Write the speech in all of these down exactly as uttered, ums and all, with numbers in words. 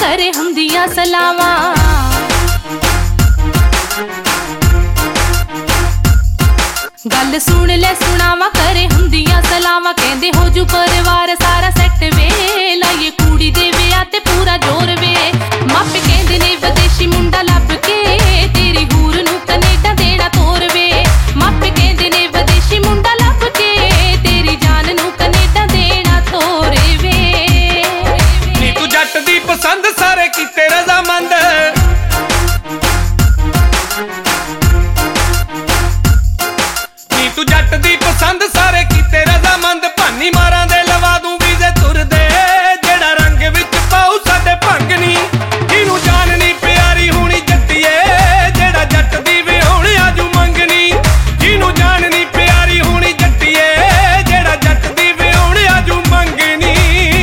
करे हुंदियां सलावां। गल सुन ले सुनावा करे हुंदियां सलावां। कहंदे हो जू परिवार सारा सैट वे, लाइए कुड़ी दे विआह ते पूरा जोर वे। मापे कहंदे ने विदेशी मुंडा लभ के तेरी हूर नू कनेडा देना तोर वे। मापे कहंदे ने विदेशी मुंडा लभ के तेरी जान नू कनेडा देना तोर वे। नी तू जट दी पसंद सारे कीते रजामंद, नी तू जट दी पसंद सारे कीते रजामंद। भानी मारां दे लवा दूं वीज़े तुरदे, जेड़ा रंग विच पाऊ साडे भंग नी। जिनू जान नी प्यारी होनी जट्टीए, जेड़ा जट दी विआहुण आजू मंगनी। जिनू जान नी प्यारी होनी जट्टीए, जेड़ा जट दी विआहुण आजू मंगनी।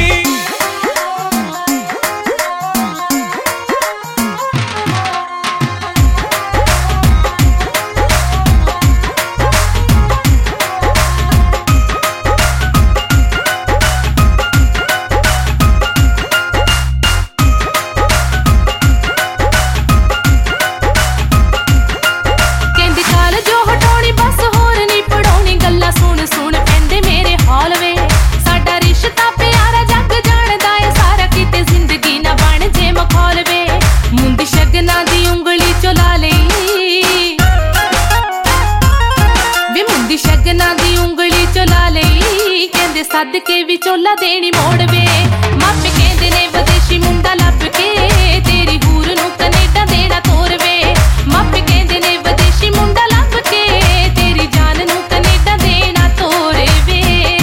सद के विचोला देनी मोड़ वे। मापे कहंदे ने विदेशी मुंडा लभ के तेरी हूर नू कनेडा देना तोर वे। मापे कहंदे ने विदेशी मुंडा लभ के तेरी जान नू कनेडा देना तोर वे।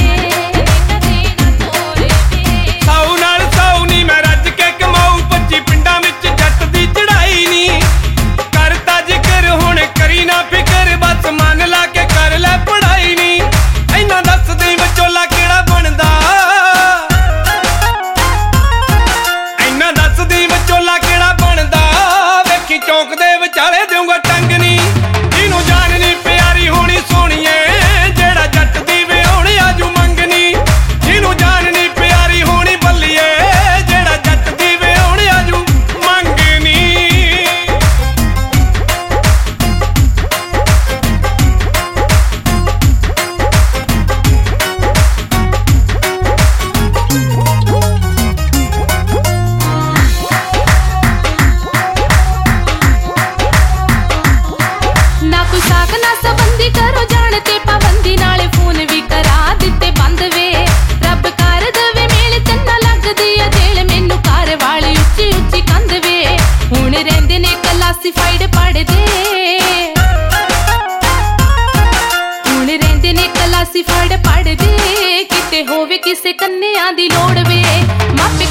साऊ नाल साऊ नी मैं रज के कमाऊ, पच्ची पिंडां विच जट दी चढ़ाई नी। करता जिक्र हुण करी ना फिकर, बस मन ला के कर ले पढ़ाई नी। इन्ना दस दे विचोला चौक दे विचाले दूंगा टंगनी। जिनू जान नी प्यारी होनी सोहणीए, जेड़ा जट दी विआहुण आजू मंगनी। जिनू जान नी प्यारी होनी बल्लीए, जेड़ा जट दी विआहुण आजू मंगनी। करो जानते पाबंदी नाले फोन भी करा दिते बंद वे। रब कर दवे मेल चन्ना लगदी आ जेल, मैनू घर वाली उच्ची उच्ची कंध वे। हुण रहिंदे ने क्लासीफाइड पढ़दे, हुण रहिंदे ने क्लासीफाइड पढ़दे। किते होवे किसे कन्या दी लोड़ वे। मापे